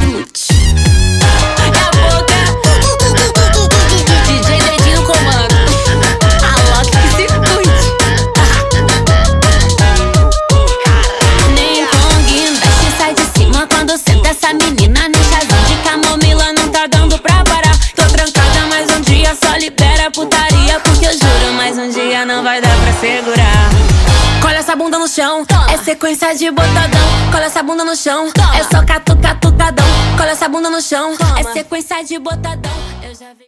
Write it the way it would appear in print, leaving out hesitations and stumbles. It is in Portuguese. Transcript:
chute. É a boca. DJ Dedinho no comando. A Loki que se cuide. Nem com guindaste sai de cima quando senta essa menina. Nem chazinho de camomila não tá dando pra parar. Tô trancada mais um dia, só libera a putaria. Porque eu juro, mais um dia não vai dar pra segurar. Cola essa bunda no chão, toma. É sequência de botadão. Cola essa bunda no chão, toma. É só catucadão. Cola essa bunda no chão, toma. É sequência de botadão. Eu já vi.